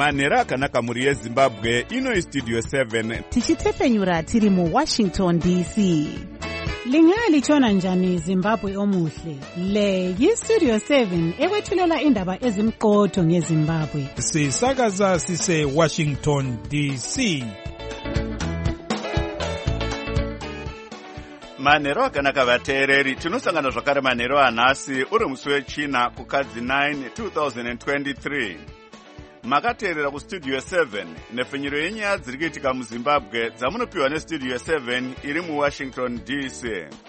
manhero akanaka mhuri yezimbabwe. Ino Studio 7 tichitefenyura tiri muWashington DC. Lingalitshona njani Zimbabwe omuhle? Le yiStudio 7 ekwethulela indaba ezimqotho ngeZimbabwe. Sisakaza sise Washington DC. manhero akanaka vateereri. Tinosangana zvakare manhero anhasi uri musi wechina kukadzi 9 2023. Makateerera kuStudio 7 nefenyero yenyaya dziri kuitika muZimbabwe dzamunopiwa neStudio 7 iri muWashington DC.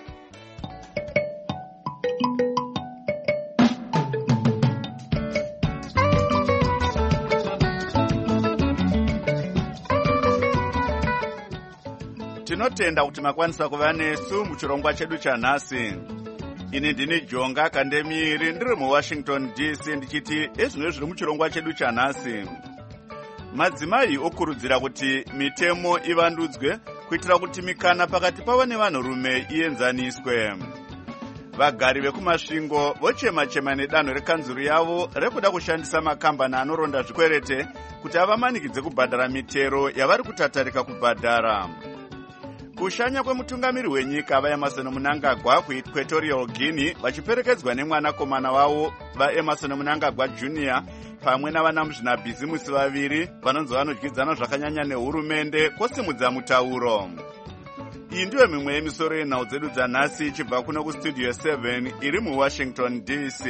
Tinotenda kuti makwanisa kuva nesu muchirongwa chedu chanhasi. Ini ndini Jonga Kandemiri ndiri muWashington DC ndichiti ezvino zviri muchirongwa chedu chanhasi. Madzimai okurudzira kuti mitemo ivandudzwe kuitira kuti mikana pakati pavo nevanhurume ienzaniswe. Vagari vekumasvingo vochema-chema nedanho rekanzuru yavo rekuda kushandisa makambani anoronda zvikwerete kuti avamanikidze kubhadhara mitero yavari kutatarika kubhadhara. Kushanya kwemutungamiri wenyika vaEmerson Mnangagwa kuEquatorial Guinea vachiperekedzwa nemwanakomana wavo vaEmerson Mnangagwa Jr. pamwe navanamuzvinabhizimusi vaviri vanonzi vanodyidzana zvakanyanya nehurumende kosimudza mutauro. Iyi ndiyo mimwe yemisoro yenhau dzedu dzanhasi ichibva kuno kuStudio 7 iri muWashington DC.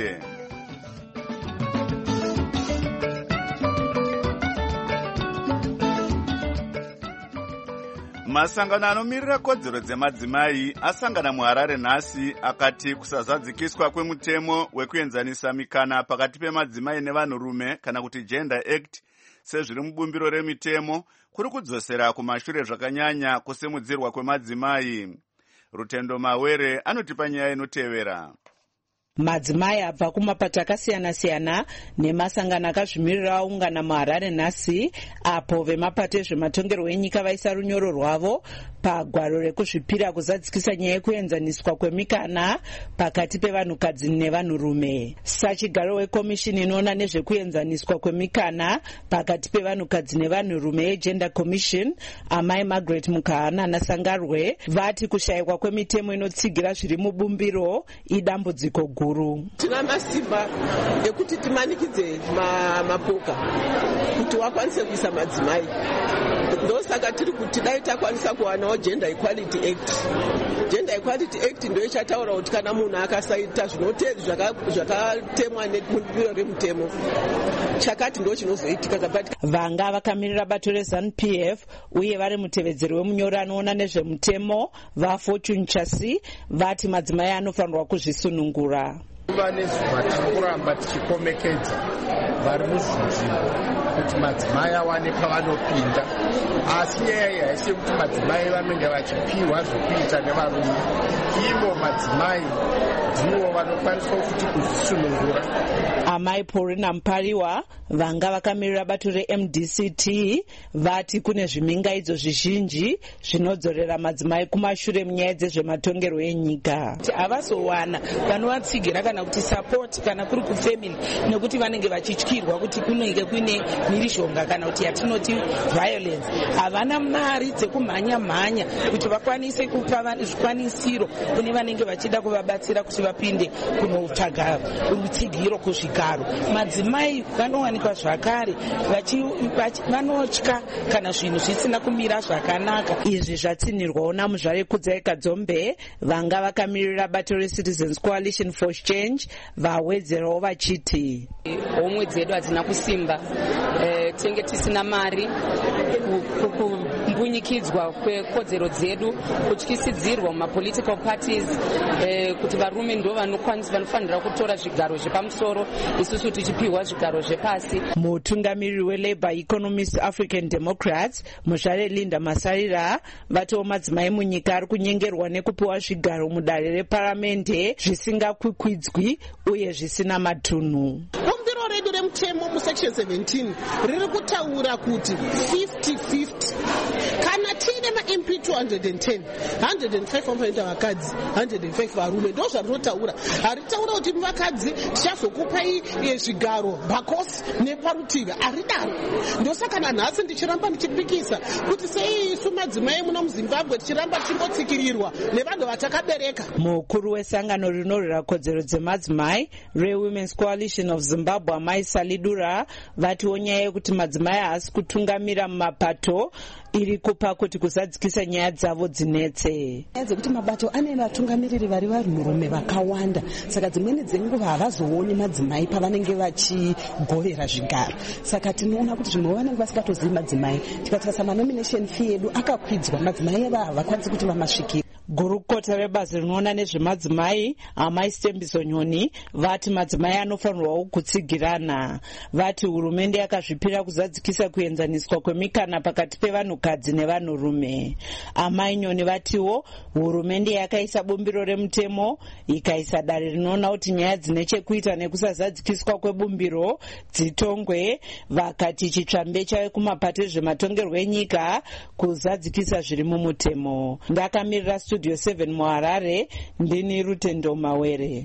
Masangano anomirira kodzero dzemadzimai asangana muHarare nhasi akati kusazadzikiswa kwemutemo wekuenzanisa mikana pakati pemadzimai nevanhurume kana kuti Gender Act sezviri mubumbiro remitemo kuri kudzosera kumashure zvakanyanya kusimudzirwa kwemadzimai. Rutendo Mawere anotipa nyaya inotevera. Madzimai abva kumapato akasiyana-siyana nemasangano akazvimirira aungana muHarare nhasi apo vemapato ezvematongerwo enyika vaisa runyoro rwavo pagwaro rekuzvipira kuzadzikisa nyaya yekuenzaniswa kwemikana pakati pevanhukadzi nevanhurume. Sachigaro wekomishini inoona nezvekuenzaniswa kwemikana pakati pevanhukadzi nevanhurume yeGender Commission, Amai Margaret Mukahana naSangarwe, vati kushayikwa kwemitemo inotsigira zviri mubumbiro idambudziko guru. Tina masimba ekuti timanikidze mapoka kuti wakwanise kuisa madzimai. Ndosaka tiri kuti dai takwanisa kuwanawo Gender Equality Act. Gender Equality Act ndio ichataura kuti kana munhu akasaita zvakatemwa nebumbiro remutemo chakati ndo chinozoitika kabatika. Vanga vakamirira bato reZANU-PF uye vari mutevedzeri wemunyori anoona nezvemutemo vaFortune Chasi vati madzimai anofanirwa kuzvisunungura. Kuva nezuva tikuramba tichikomekedza vari muzvinzvimbo kuti madzimai awane pavanopinda, asi nyaya haisi kuti madzimai vanenge vachipiwa zvokuita nevarume. Ivo madzimai ndivo vanokwanisa kuti kuzvisunungura. Amai Paulina Mpariwa vanga vakamirira bato reMDCT vati kune zvimingaidzo zvizhinji zvinodzorera madzimai kumashure munyaya dzezvematongerwo enyika. Havazowana vanovatsigira kana kuti support kana kuri kufamily nekuti vanenge vachityirwa kuti kunenge kuine mhirizhonga kana kuti yatinoti violence. Havana mari dzekumhanya-mhanya kuti vakwanise kupa zvikwanisiro kune vanenge vachida kuvabatsira kuti vapinde kunotsvaga rutsigiro kuzvigaro. Madzimai vanowanikwa zvakare vanotya kana zvinhu zvisina kumira zvakanaka. Izvi zvatsinirwawo naMuzvare Kudzai Kadzombe vanga vakamirira bato reCitizens Coalition for Change vawedzerawo vachiti homwe dzedu hadzina kusimba, tenge tisina mari, kumbunyikidzwa kwekodzero dzedu, kutyisidzirwa mumapolitical parties, kuti varume ndo vanofanira kutora zvigaro zvepamusoro, isusu tichipiwa zvigaro zvepasi. Mutungamiriri weLabour Economist African Democrats Muzvare Linda Masarira vatiwo madzimai munyika ari kunyengerwa nekupiwa zvigaro mudare reparamende zvisingakwikwidzwi uye zvisina matunhu. Bumbiro redu remutemo musection 17 riri kutaura kuti 50-50 kana tiri tiine ma-mp 210 105 vanoita vakadzi 105 varume. Ndo zvarinotaura. Haritaura kuti muvakadzi tichazokupai zvigaro bhakosi neparutivi. Haridaro. Ndosaka nanhasi ndichiramba ndichipikisa kuti sei isu madzimai muno muZimbabwe tichiramba tichimbotsikirirwa nevanhu vatakabereka. Mukuru wesangano rinorwira kodzero dzemadzimai reWomen's Coalition of Zimbabwe, Amai Salidura, vatiwo nyaya yekuti madzimai haasi kutungamira mumapato iri kupa kuti kuzadzikisa nyaya dzavo dzinetse. Nyaya dzekuti mabato ane vatungamiriri vari vanhurume vakawanda, saka dzimweni dzenguva havazooni madzimai pavanenge vachigovera zvigaro. Saka tinoona kuti zvimwe vanenge vasingatozivi madzimai. Tikatarisa manomination fee yedu akakwidzwa, madzimai ava havakwanisi kuti vamasvikire. Gurukota rebazi rinoona nezvemadzimai, Amai Stembiso Nyoni, vati madzimai anofanirwawo kutsigirana. Vati hurumende yakazvipira kuzadzikisa kuenzaniswa kwemikana pakati pevanhukadzi nevanhurume. Amai Nyoni vatiwo hurumende yakaisa bumbiro remutemo, ikaisa dare rinoona kuti nyaya dzine chekuita nekusazadzikiswa kwebumbiro dzitongwe. Vakati chitsvambe chave kumapato ezvematongerwo enyika kuzadzikisa zviri mumutemo. Ndakamirira Studio 7 muHarare, ndini Rutendo Mawere.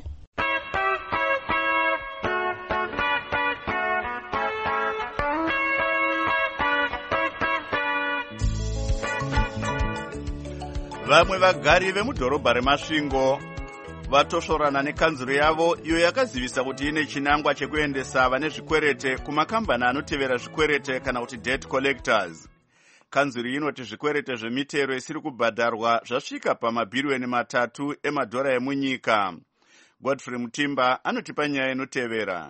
Vamwe vagari vemudhorobha reMasvingo vatosvorana nekanzuro yavo iyo yakazivisa kuti ine chinangwa chekuendesa vane zvikwerete kumakambani anotevera zvikwerete kana kuti debt collectors. Kanzuro inoti zvikwerete zvemitero isiri kubhadharwa zvasvika pamabhiriyoni 3 emadhora emunyika. Godfrey Mutimba anotipa nyaya inotevera.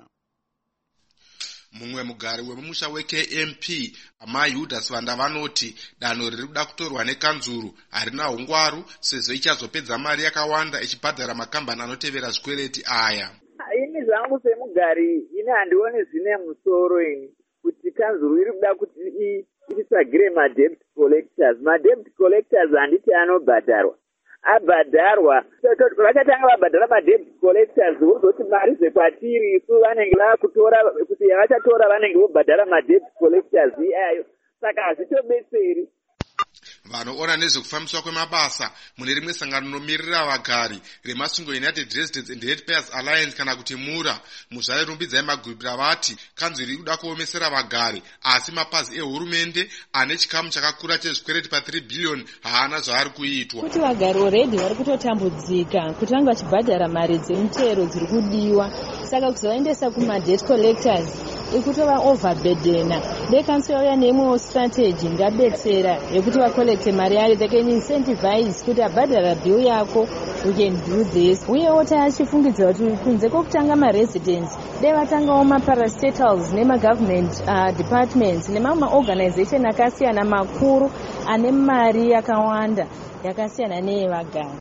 Mumwe mugari wemumusha weKMP Amai Judas Vanda vanoti danho riri kuda kutorwa nekanzuru harina ungwaru sezvo ichazopedza mari yakawanda ichibhadhara makambani anotevera zvikwereti aya. Ini zvangu semugari ini handioni zvine musoro ini kuti kanzuru iri kuda kuti itisagire madebt collectors. Madebt collectors handiti anobhadharwa. Abhadharwa vakatanga vabhadhara madebt collectors vozoti mari zvekwatiri isu vanenge vakutora kuti yavachatora vanenge vobhadhara madebt collectors iyayo, saka hazvitobetseri. Vanoona nezvekufambiswa kwemabasa mune rimwe sangano rinomirira vagari reMasvingo United Residents and Ratepayers Alliance kana kuti MURA muzvairumbidzai magurupira vati kanzuro iri kuda kuomesera vagari, asi mapazi ehurumende ane chikamu chakakura chezvikwereti pa3 billion haana zvaari kuitwa. Kuti vagari already vari kutotambudzika kutanga vachibhadhara mari dzemutero dziri kudiwa, saka kuzoendesa kumadebt collectors ikutova overburdena. Dekanso yauya neimwewo strategy ingabetsera yekuti vakolekte mari yayo, they can incentivize kuti abhadhara bill yako, we can do this. Uyewo tachifungidzira kuti kunze kwokutanga maresidents dai vatangawo maparastatals nemagovernment departments nemamwe maorganization akasiyana makuru ane mari yakawanda yakasiyana neyevagari.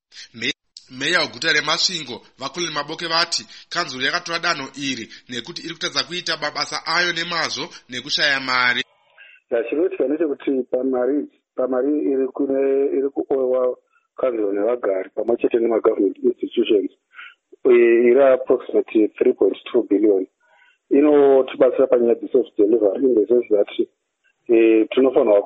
Meya weguta reMasvingo Vakuleni Maboke vati kanzuro yakatora danho iri nekuti iri kutadza kuita mabasa ayo nemazvo nekushaya mari. Chinoitika ndechekuti pamari iri kuowa kanzuro nevagari pamwe chete nemagovernment institutions iri approximately 3.2 billion. Inotibatsira panyaya dzeself-delivery in the sense that tinofanirwa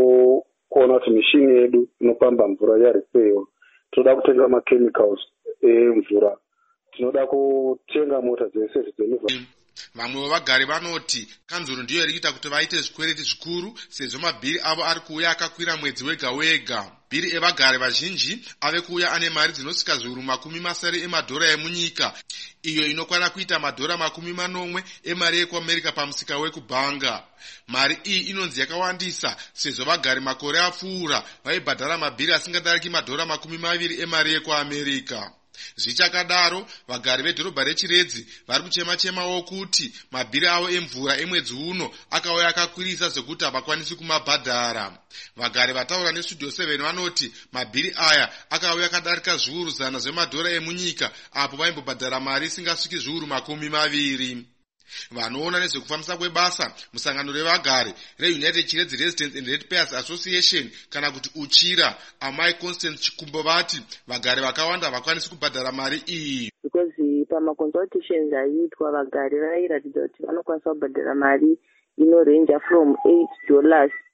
kuona kuti mishini yedu inopamba mvura yarepeyo. Tinoda kutenga machemicals emvura, tinoda kutenga mota dzeself-delivery. Vamwe vevagari vanoti kanzuro ndiyo iri kuita kuti vaite zvikwereti zvikuru sezvo mabhiri avo ari kuuya akakwira mwedzi wega wega. Bhiri evagari vazhinji ave kuuya ane mari dzinosvika zviuru 70 emadhora emunyika, iyo inokwana kuita madhora 40 emari yekuAmerica pamusika wekubhanga. Mari iyi inonzi yakawandisa sezvo vagari makore apfuura vaibhadhara mabhiri asingadariki madhora 20 emari yekuAmerica. Zvichakadaro vagari vedhorobha reChiredzi vari kuchema-chemawo kuti mabhiri avo emvura emwedzi uno akauya akakwirisa zvekuti havakwanisi kumabhadhara. Vagari vataura neStudio 7 vanoti mabhiri aya akauya akadarika zviuru 100 zvemadhora emunyika apo vaimbobhadhara mari isingasviki zviuru 20. Vanoona nezvekufambisa kwebasa musangano revagari reUnited Chiredzi Residents and Ratepayers Association kana kuti UCHIRA Amai Constance Chikumbo vati vagari vakawanda havakwanisi kubhadhara mari iyi. Because pamaconsultations aiitwa vagari vairatidza kuti vanokwanisa kubhadhara mari inorenja from $8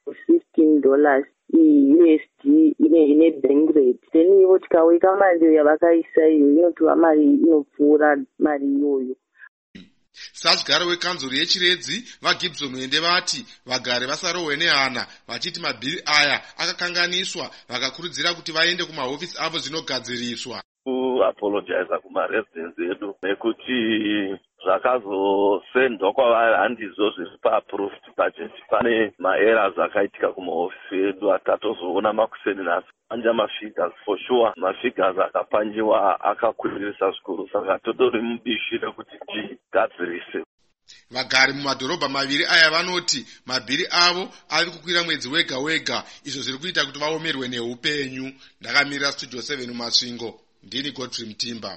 $15 USD ine bank rate. Then ivo tikaweka mari yavakaisa iyo inotova mari inopfuura mari iyoyo. Sadyaro wekanzuro yechiredzi vaGibson Mwende vati vagari vasarohwe nehana vachiti mabhiri aya akakanganiswa, vakakurudzira kuti vaende kumahofisi avo zvinogadziriswa. Kuapologiza kumaresidents edu nekuti zvakazosendwa kwavari handizvo zviri paapproved budget. Pane maerrors akaitika kumahofisi edu atatozoona makuseni nhasi. Anja mafigures for sure, mafigures akapanjiwa akakwiririsa zvikuru, saka totori mubishi rekuti tigadzirise. Vagari mumadhorobha maviri aya vanoti mabhiri avo ari kukwira mwedzi wega wega, izvo zviri kuita kuti vaomerwe neupenyu. Ndakamirira Studio 7 mumasvingo, ndini Godfrey Mutimba.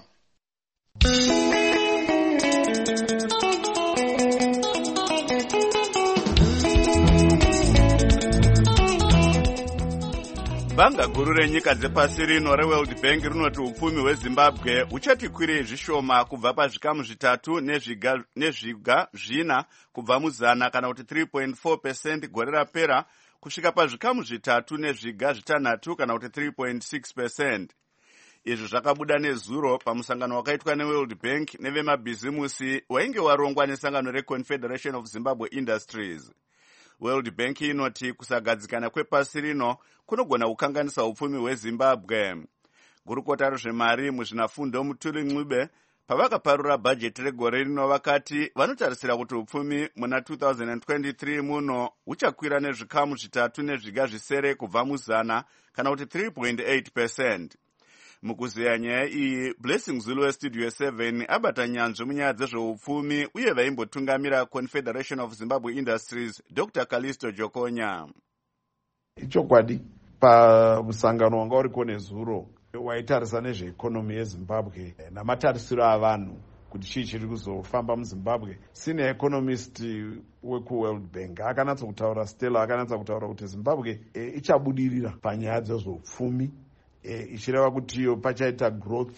Banga guru renyika dzepasi rino reWorld Bank rinoti upfumi hweZimbabwe uchati kwirei zvishoma kubva pazvikamu zvitatu nezviga zvina kubva muzana kana kuti 3.4% gore rapera kusvika pazvikamu zvitatu nezviga zvitanhatu kana kuti 3.6%. Izvi zvakabuda nezuro pamusangano wakaitwa neWorld Bank nevemabhizimusi wainge warongwa nesangano reConfederation of Zimbabwe Industries. World Bank inoti kusagadzikana kwepasi rino kunogona kukanganisa upfumi hweZimbabwe. Gurukota rezvemari muzvinafundo Mutuli Ncube pavakaparura bhajeti regore rino vakati vanotarisira kuti upfumi muna 2023 muno huchakwira nezvikamu zvitatu nezviga zvisere kubva muzana kana kuti 3.8%. Mukuzeya nyaya iyi, Blessing Zulu weStudio 7 abata nyanzvi munyaya dzezveupfumi uye vaimbotungamira Confederation of Zimbabwe Industries Dr. Callisto Jokonya. Ichokwadi pamusangano wanga uriko nezuro waitarisa nezveikonomi yeZimbabwe namatarisiro avanhu kuti chii chiri kuzofamba muZimbabwe. Senior economist wekuWorld Bank akanatsa Stella akanatsa kutaura kuti Zimbabwe ichabudirira panyaya dzezveupfumi, ichireva kuti iyo pachaita growth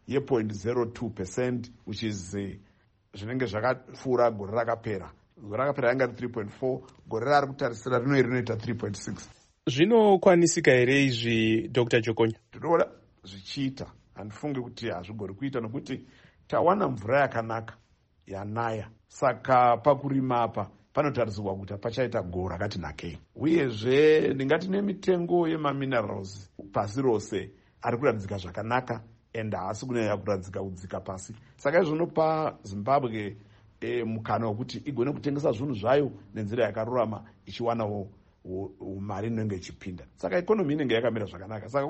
ye.02%, which is zvinenge zvakapfuura gore rakapera. Gore rakapera yanga 3.4, gore rari kutarisira rinoita 3.6. Zvinokwanisika here izvi Dr. Jokonya? Tinoona zvichiita, handifungi kuti hazvigori kuita nokuti tawana mvura yakanaka yanaya, saka pakurima apa panotarisirwa kuti pachaita go rakati nakei. Uyezve ndingati nemitengo yemaminerals pasi rose ari kuradzika zvakanaka ende haasi kunyanya kuradzika kudzika pasi. Saka izvinopa Zimbabwe mukana wekuti igone kutengesa zvinhu zvayo nenzira yakarurama ichiwanawo mari inenge ichipinda. Saka ikonomi inenge yakamira zvakanaka. Saka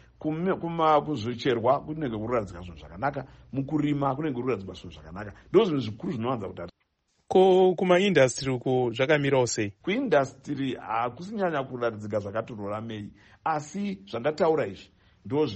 kuzvicherwa kunenge kuradzika zvinhu zvakanaka, mukurima kunenge kuradzika zvinhu zvakanaka. Ndizvo zvinhu zvikuru zvinowanza kutari. Ko kumaindastri uko zvakamirawo sei? Kuindastri hakusinyanya kuradzika zvakati ruramei, asi zvandataura izvi ndo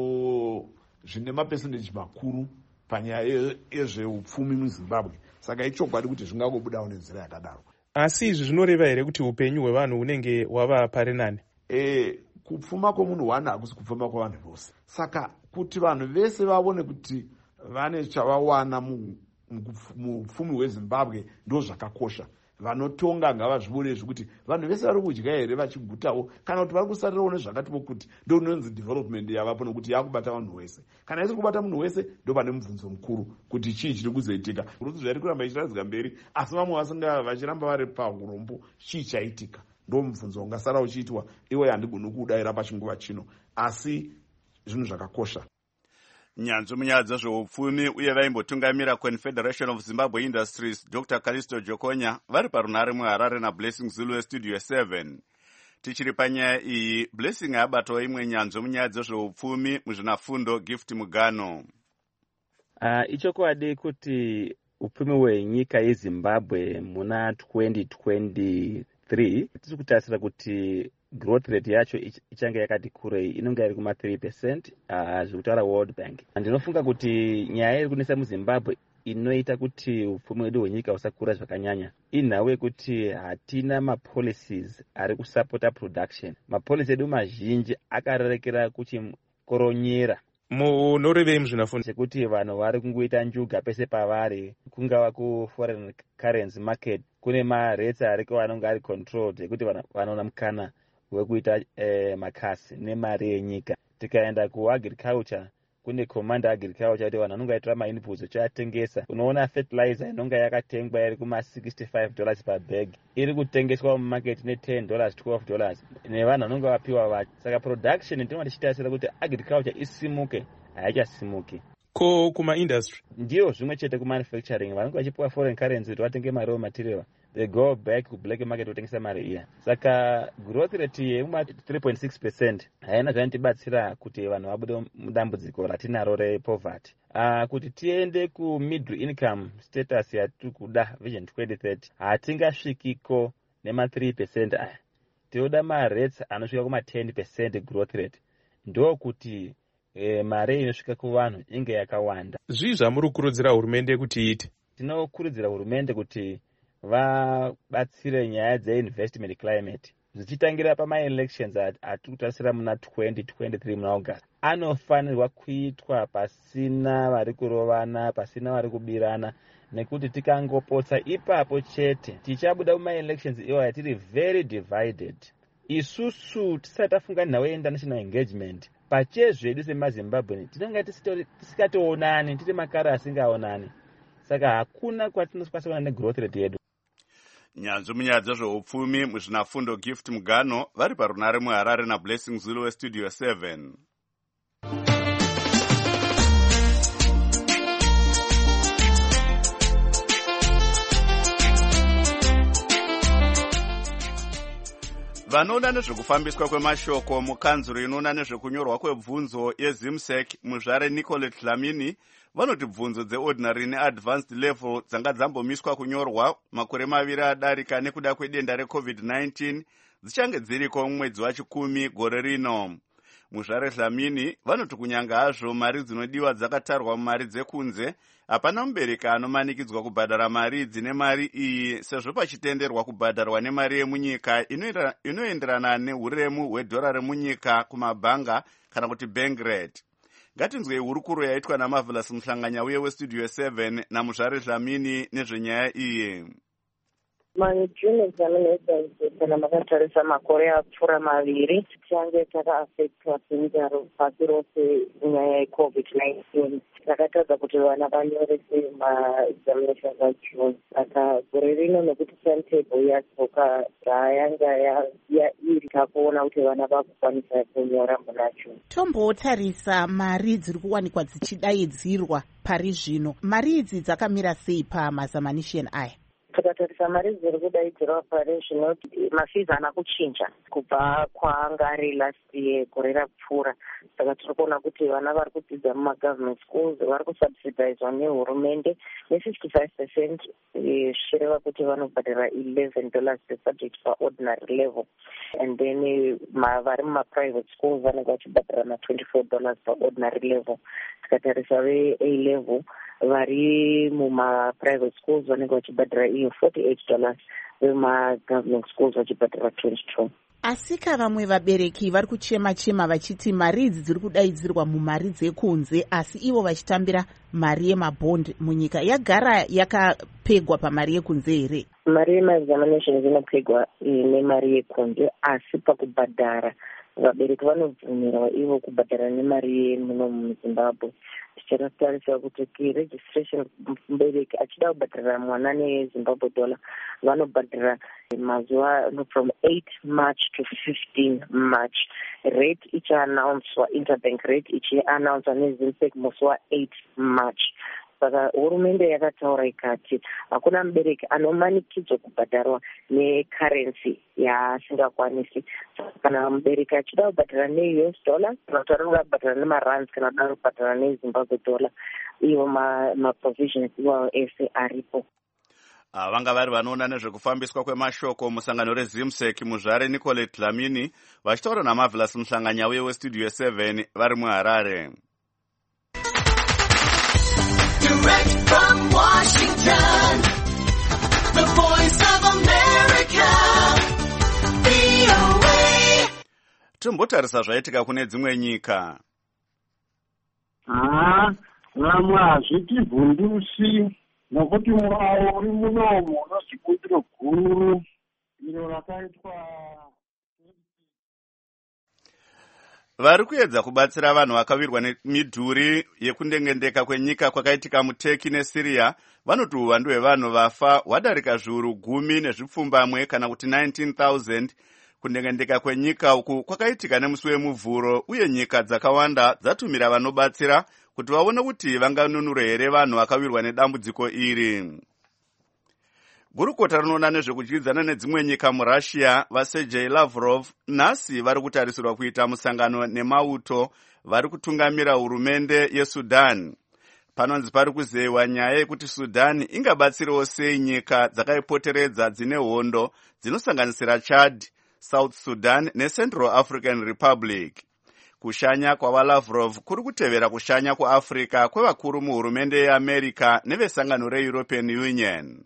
zvine mapesendeji makuru panyaya yezveupfumi muZimbabwe. Saka ichokwadi kuti zvingangobudawo nenzira yakadaro. Asi izvi zvinoreva here kuti upenyu hwevanhu hunenge hwava pari nani? Kupfuma kwomunhu one hakusi kupfuma kwavanhu vose. Saka kuti vanhu vese vaone kuti vane chavawana mupfumi hweZimbabwe ndo zvakakosha. Vanotonga ngavazvione kuti vanhu vese vari kudya here vachigutawo, kana kuti vari kusarirawo nezvakatiwo kuti ndo inonzi development yavapo nokuti yakubata vanhu vese. Kana isiri kubata munhu wese ndo pane mubvunzo mukuru kuti chii chiri kuzoitika. Ruti zviri kuramba ichiradzika mberi asi vamwe vasinga vachiramba vari paurombo, chii chaitika? Ndo mubvunzo ungasara uchiitwa. Iwe handigoni kuudayira pachinguva chino, asi zvinhu zvakakosha. Nyanzvi munyaya dzezveupfumi uye vaimbotungamira Confederation of Zimbabwe Industries Dr. Callisto Jokonya vari parunare muHarare naBlessing Zulu weStudio 7. Tichiri panyaya iyi, Blessing abatawo imwe nyanzvi munyaya dzezveupfumi muzvinafundo Gift Mugano. Ichokwadi kuti upfumi hwenyika yeZimbabwe muna 2023 tiri kutarisira kuti growth rate yacho ichange yakati kurei, inonge iri kuma 3%, zvikutaura World Bank. Ndinofunga kuti nyaya iri kunesa muZimbabwe inoita kuti upfumi hwedu hwenyika husakura zvakanyanya inhau yekuti hatina mapolicies ari kusapota production. Mapolicy edu mazhinji akarerekera kuchikoronyera. Munorevei muzvinafundo? Sekuti vanhu vari kungoita njuga pese pavari, kungava ku foreign currency market kune maretsi ariko anonge ari controlled ekuti vanoona mukana wekuita makasi nemari yenyika. Tikaenda kuagriculture kune command agriculture kuti vanhu vanonge vaitora mainputs vachiatengesa. Unoona fertilizer inonge yakatengwa iri kuma$65 per bag iri kutengeswa mumarket ne$10 $12 nevanhu vanonge vapiwa vacho. Saka production ndinoti tichitasira kuti agriculture isimuke, haichasimuki. Ko kuma-industry ndiyo zvimwe chete kumanufacturing vanonge vachipiwa foreign currency kuti vatenge mari material, they go back kublack market kutengesa mari iya. Saka growth rate yekuma 3.6% haina zvainotibatsira kuti vanhu vabude mudambudziko ratinaro repoverty. Kuti tiende kumiddle income status yatiri kuda vision 2030 hatingasvikiko nema 3% aya. Tinoda marates anosvika kuma 10% growth rate, ndokuti mari inosvika kuvanhu inge yakawanda. Zvii zvamuri kukurudzira hurumende kuti iite? Tinokurudzira hurumende kuti vabatsire nyaya dzeinvestment climate zvichitangira pama-elections atiri kutarisira muna 2023 muna August. Anofanirwa kuitwa pasina vari kurovana, pasina vari kubirana, nekuti tikangopotsa ipapo chete tichabuda muma-elections iwaya tiri very divided. Isusu tisati tafunga nhau international engagement pachezvedu semazimbabwe tinenge tisikatoonani, tiri makara asingaonani. Saka hakuna kwatinosvikasa kuona negrowth rate yedu. Nyanzvi munyaya dzezveupfumi muzvinafundo Gift Mugano vari parunare muHarare naBlessing Zulu weStudio 7. Vanoona nezvekufambiswa kwemashoko mukanzuro inoona nezvekunyorwa kwebvunzo yeZimsec muzvare Nicolette Dlamini vanoti bvunzo dzeordinary neadvanced level dzanga dzambomiswa kunyorwa makore 2 adarika nekuda kwedenda reCovid-19 dzichange dziriko mumwedzi wa10 gore rino. Muzvare Dlamini vanoti kunyanga hazvo mari dzinodiwa dzakatarwa mumari dzekunze, hapana mubereki anomanikidzwa kubhadhara mari dzine mari iyi sezvo pachitenderwa kubhadharwa nemari yemunyika inoenderana neuremu hwedhora remunyika kumabhanga kana kuti bank rate. Ngatinzwei hurukuro yaitwa naMarvelous Muhlanganya uye weStudio 7 naMuzvare Dlamini nezvenyaya iyi. Majune examinations kana makatarisa makore apfuura 2 tichange takaafectwa senzaro pasi rose nyaya yeCovid-19. Takatadza kuti vana vanyorese maexaminations aJune. Saka gore rino nekuti timetable yasoka yanga iri takuona kuti vana vakukwanisa kunyora muna June. Tombotarisa mari dziri kuwanikwa dzichidaidzirwa pari zvino. Mari idzi dzakamira sei pamazamanisheni aya? Takatarisa mari dziri kudaidzirwa pari zvino mafees haana kuchinja kubva kwaanga ari last year gore rapfuura. Saka tiri kuona kuti vana vari kudzidza mumagovernment schools vari kusubsidizwa nehurumende ne55%, zvichireva kuti vanobhadhara $11 per subject paordinary level, and then vari mumaprivate schools vanenge vachibhadhara $24 paordinary level. Tikatarisa ve-A level vari mumaprivate schools vanenge vachibhadhara iyo $48, vemagovernment schools vachibhadhara $22. Asika vamwe vabereki vari kuchema-chema vachiti mari idzi dziri kudaidzirwa mumari dzekunze, asi ivo vachitambira mari yemabhondi munyika. Yagara yakapegwa pamari yekunze here? Mari yemaexaminations inopegwa nemari yekunze, asi pakubhadhara vabereki vanobvumirwa ivo kubhadhara nemari yemuno muZimbabwe. Tichatarisira kuti registration mubereki achida kubhadhara mwana neZimbabwe dollar vanobhadhara mazuva from 8 March to 15 March. Rate ichiannouncwa, interbank rate ichiannouncwa neZimsec musi wa8 March. Saka hurumende yakataura ikati hakuna mubereki anomanikidzwa kubhadharwa necurrency yaasingakwanisi. Kana mubereki achida kubhadhara neUS dollar kana kuti anonga kubhadhara nemarands kana kuda kubhadhara neZimbabwe dollar, iwo maprovisions iwawo ese aripo. Vanga vari vanoona nezvekufambiswa kwemashoko musangano reZimsec muzvare Nicolette Dlamini vachitaura naMarvelous Muhlanganya uye weStudio 7 vari muHarare. Direct from Washington, the voice of America, VOA. Timbotarisa zvaitika kune dzimwe nyika. Vamwe hazviti vhundusi nokuti muraro uri munomu unonzi butiro guru iro rakaitwa vari kuedza kubatsira vanhu vakawirwa nemidhuri yekundengendeka kwenyika kwakaitika muturkey nesiriya vanoti uwandu hwevanhu vafa hwadarika zviuru 10 nezvipfumbamwe kana kuti 19,000 kundengendeka kwenyika uku kwakaitika nemusi wemuvhuro uye nyika dzakawanda dzatumira vanobatsira kuti vaone kuti vanganunure here vanhu vakawirwa nedambudziko iri. Gurukota rinoona nezvekudyidzana nedzimwe nyika murussia vaSergei Lavrov nhasi vari kutarisirwa kuita musangano nemauto vari kutungamira hurumende yeSudan. Panonzi pari kuzeyiwa nyaya yekuti Sudan ingabatsirewo sei nyika dzakaipoteredza dzine hondo dzinosanganisira Chad, South Sudan neCentral African Republic. Kushanya kwavaLavrov kuri kutevera kushanya kuAfrica kwevakuru muhurumende yeAmerica nevesangano reEuropean Union.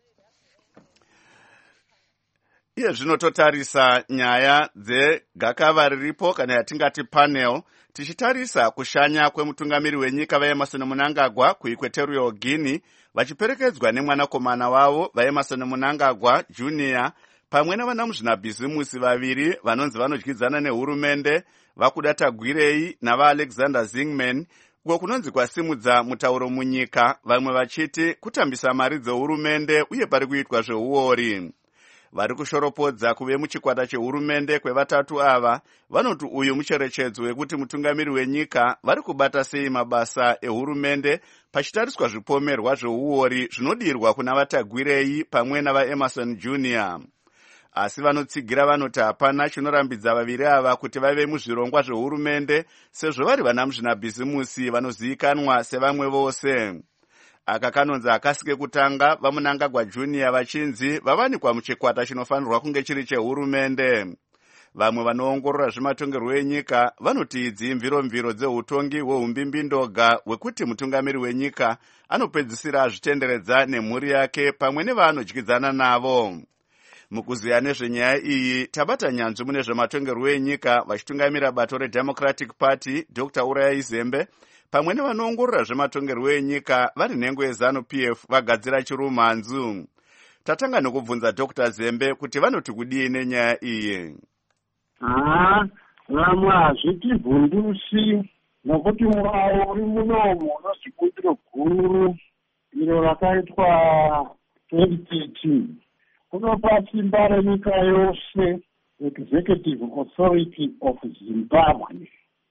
Iye zvinototarisa nyaya dzegakava riripo kana yatingati panel, tichitarisa kushanya kwemutungamiri wenyika vaEmerson Mnangagwa kuEquatorial Guinea vachiperekedzwa nemwanakomana wavo vaEmerson Mnangagwa Junior pamwe nevanamuzvinabhizimusi vaviri vanonzi vanodyidzana nehurumende vakuda Tagwirei navaAlexander Zingman uko kunonzi kwasimudza mutauro munyika, vamwe vachiti kutambisa mari dzehurumende uye pari kuitwa zveuori. Vari kushoropodza kuve muchikwata chehurumende kwevatatu ava vanoti uyu mucherechedzo wekuti mutungamiri wenyika vari kubata sei mabasa ehurumende pachitariswa zvipomerwa zveuori zvinodirwa kuna vaTagwirei pamwe navaEmerson Junior. Asi vanotsigira vanoti hapana chinorambidza vaviri ava kuti vave muzvirongwa zvehurumende sezvo vari vanamuzvinabhizimusi vanozivikanwa sevamwe vose. Aka kanonzi akasike kutanga vaMnangagwa Junior vachinzi vavanikwa muchikwata chinofanirwa kunge chiri chehurumende. Vamwe vanoongorora zvematongerwo enyika vanoti idzi imviromviro dzeutongi hweumbimbi-ndoga hwekuti mutungamiri wenyika anopedzisira azvitenderedza nemhuri yake pamwe nevaanodyidzana navo. Mukuziya nezvenyaya iyi tabata nyanzvi mune zvematongerwo enyika vachitungamira bato reDemocratic Party Dr. Uraya Izembe pamwe nevanoongorora zvematongerwo enyika vari nhengo yeZanu-PF vagadzira chirumhanzu. Tatanga nekubvunza Dr. Zembe kuti vanoti kudii nenyaya iyi. Vamwe hazvitivhundusi nokuti muraro uri munomu unonzi butiro guru iro rakaitwa 2013 unopa simba renyika yose Executive Authority of Zimbabwe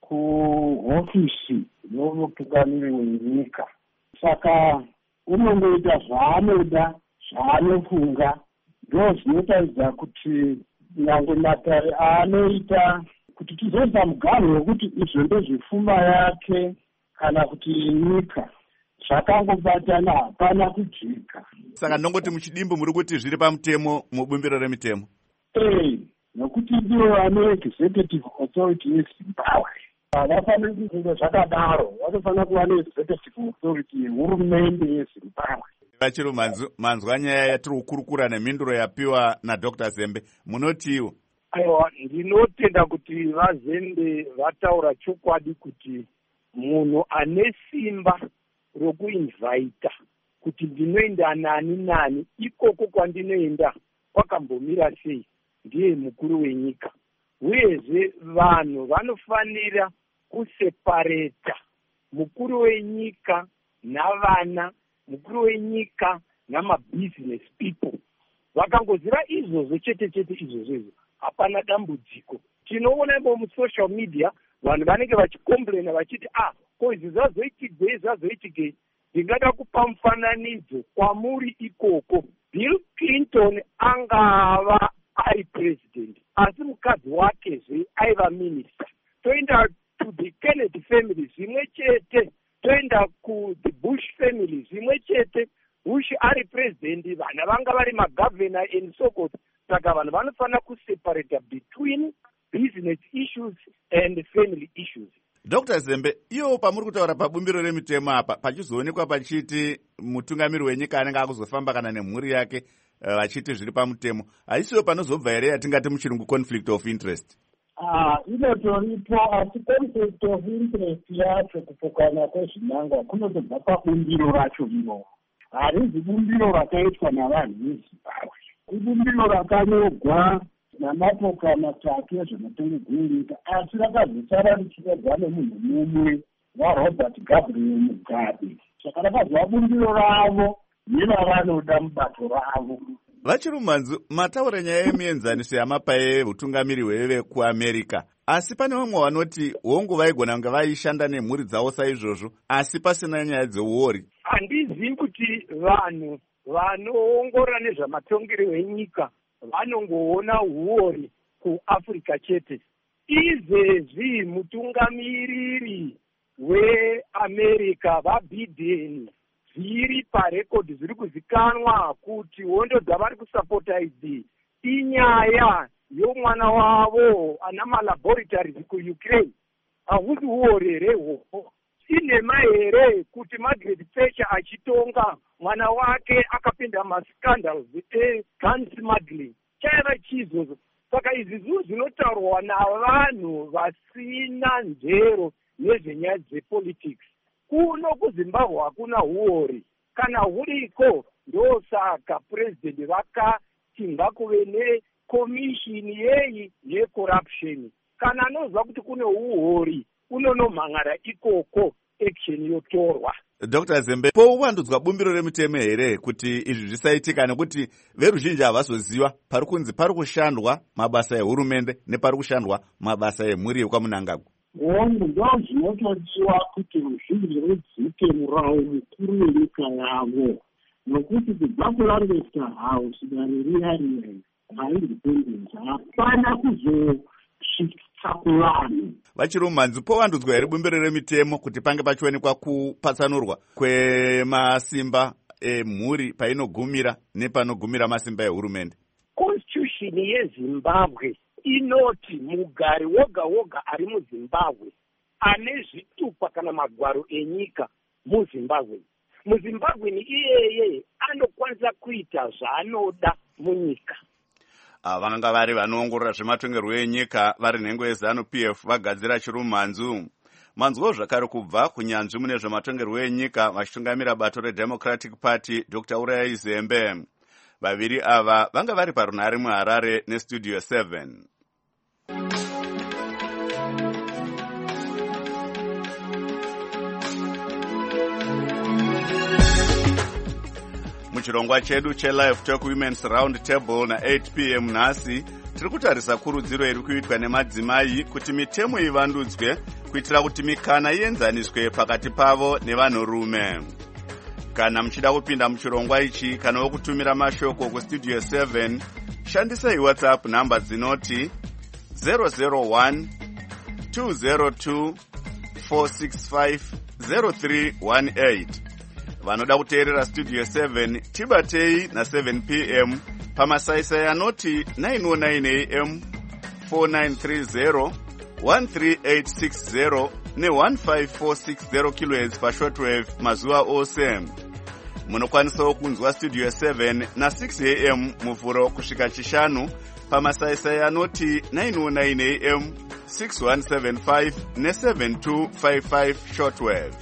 kuhofisi yomutungamiri wenyika. Saka unongoita zvaanoda, zvaanofunga, ndo zvinotaridza kuti nyangwe matare aanoita kuti tizoita mugarho wekuti izvo ndezvepfuma yake kana kuti nyika zvakangobatana, hapana kujika. Saka ndongoti muchidimbu muri kuti zviri pamutemo mubumbiro remitemo. Nokuti ndivo vane Executive Authority yeZimbabwe. Havafaniri kunge zvakadaro, vanofanira kuva neExecutive Authority yehurumende yeZimbabwe. Vachiro manzwa nyaya yatiri kukurukura nemhinduro yapiwa naDr. Zembe, munotiwo? Aiwa, ndinotenda kuti vaZembe vataura chokwadi kuti munhu ane simba rokuinvhaita kuti ndinoenda nani ikoko kwandinoenda kwakambomira sei ndiye mukuru wenyika. Uyezve vanhu vanofanira kusepareta mukuru wenyika navana, mukuru wenyika namabusiness people. Vakangozira izvozvo chete izvozvo, hapana dambudziko. Tinoona musocial media vanhu vanenge vachikomplaina vachiti ko izvi zvazoitigei. Ndingada kupa mufananidzo kwamuri ikoko. Bill Clinton angava ari president, asi mukadzi wakezve aiva minister. Toenda to the Kennedy family zvimwe chete, toenda ku the Bush family zvimwe chete. Bush ari president, vana vanga vari magovernor and so forth. Saka vanhu vanofanira kuseparate between business issues and family issues. Dr. Zembe, iyo pamuri kutaura pabumbiro remitemo apa pachizoonekwa pachiti mutungamiri wenyika anenge akuzofamba kana nemhuri yake vachiti zviri pamutemo, haisiwo panozobva here yatingati muchirungu conflict of interest? Inotoripo, asi conflict of interest yacho kupokana kwezvinangwa kunotobva pabumbiro racho iro. harizi bumbiro rakaitwa navanhu vezimbabwe, ibumbiro rakanyorwa namapoka matatu ezvematongo enyika, asi rakazosara richirogwa nemunhu mumwe waRobert Gabriel Mugabe. Saka rakazova bumbiro ravo nevavanoda mubato ravo. Vachirumanzu, mataura nyaya yemienzaniso yamapai eutungamiri hwevekuamerica, asi pane vamwe vanoti hongu vaigona kunge vaishanda nemhuri dzavo saizvozvo, asi pasina nyaya dzeuori. Handizivi kuti vanhu vanoongorora nezvamatongerero enyika vanongoona uori kuAfrica chete. Izvezvi mutungamiriri weAmerica vaBiden zviri parekodhi zviri kuzikanwa kuti hondo dzavari kusapota idzi inyaya yomwana wavo ana malaboratories kuUkraine. Hahusi uori here hwohwo? Inhema here kuti Margaret Thatcher achitonga mwana wake akapinda mascandals egun smuggling? Chaiva chizozo. Saka izvi zvinhu zvinotaurwa navanhu vasina njero nezvenyaya dzepolitics. Kuno kuZimbabwe hakuna uori, kana huriko ndosaka president vakati ngakuve nekomishini yeyi yecorruption. Kana anozwa kuti kune uori unonomhangara ikoko action yotorwa. Dr. Zembe, pouvandudzwa bumbiro remitemo here kuti izvi zvisaitika, nekuti veruzhinji havazoziva pari kunzi pari kushandwa mabasa ehurumende nepari kushandwa mabasa emhuri yekwaMunangagwa. Hongu ndozvinotodiwa kuti ruzhinji rudzike murawo mukuru wenyika yavo, nokuti kubva kuLancaster House dare riya haindependence hapana kuzosvika kuvanhu. Vachirumanzi, povandudzwa here bumbiro remitemo kuti pange pachionekwa kupatsanurwa kwemasimba emhuri painogumira nepanogumira masimba ehurumende? Constitution yeZimbabwe inoti mugari woga woga ari muZimbabwe ane zvitupa kana magwaro enyika muZimbabwe. MuZimbabwe ni iyeye anokwanisa kuita zvaanoda munyika. Vanga vari vanoongorora zvematongerwo enyika vari nhengo yeZANU-PF vagadzira chirumanzu. Manzwo zvakare kubva kunyanzvi mune zvematongerwo enyika vachitungamira bato reDemocratic Party Dr. Urayai Zembe. Vaviri ava vanga vari parunhare muHarare neStudio 7. Muchirongwa chedu cheLive Talk Women's Round Table na8 p.m. nhasi tiri kutarisa kurudziro iri kuitwa nemadzimai kuti mitemo ivandudzwe kuitira kuti mikana ienzaniswe pakati pavo nevanhurume. Kana muchida kupinda muchirongwa ichi kana wokutumira mashoko kuStudio 7, shandisai WhatsApp namba dzinoti 001 202 465 0318. Vanoda kuteerera Studio 7 tibatei na7 p.m. pamasaisai anoti 909 am 4930 13860 ne15460 kHz pashortwave mazuva ose. Munokwanisawo kunzwa Studio 7 na6 am muvhuro kusvika chishanu pamasaisai anoti 909 am 6175 ne7255 shortwave.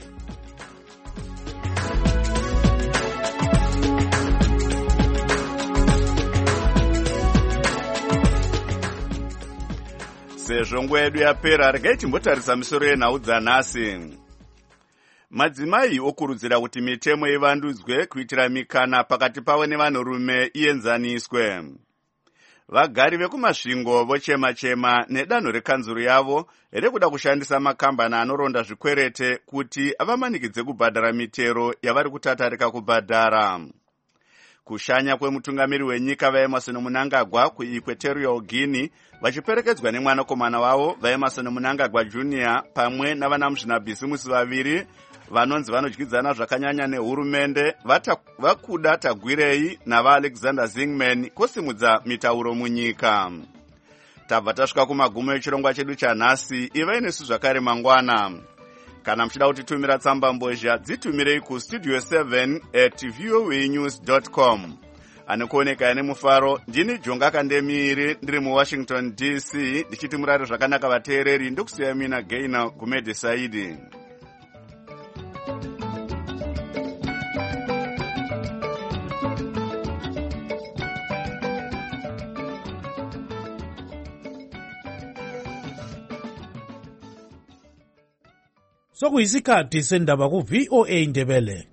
Sezvo nguva yedu yapera, regai timbotarisa misoro yenhau dzanhasi. Madzimai okurudzira kuti mitemo ivandudzwe kuitira mikana pakati pavo nevanhurume ienzaniswe. Vagari vekumasvingo vochema-chema nedanho rekanzuru yavo rekuda kushandisa makambani anoronda zvikwerete kuti avamanikidze kubhadhara mitero yavari kutatarika kubhadhara. Kushanya kwemutungamiri wenyika vaEmerson Mnangagwa kuEquatorial Guinea vachiperekedzwa nemwanakomana wavo vaEmerson Mnangagwa Jr. pamwe navanamuzvinabhisimusi vaviri vanonzi vanodyidzana zvakanyanya nehurumende vakuda tagwirei navaAlexander Zingman kusimudza mitauro munyika. Tabva tasvika kumagumo echirongwa chedu chanhasi. Ivai nesu zvakare mangwana. Kana muchida kutitumira tsamba mbozha dzitumirei kustudio 7@voanews.com. Anokuoneka ane mufaro ndini Jonga Kandemiri ndiri muWashington DC ndichiti murare zvakanaka vateereri ndokusiya mina Gaina kumedhisaidi. sokuyisikhathi sendaba ku-VOA Ndebele.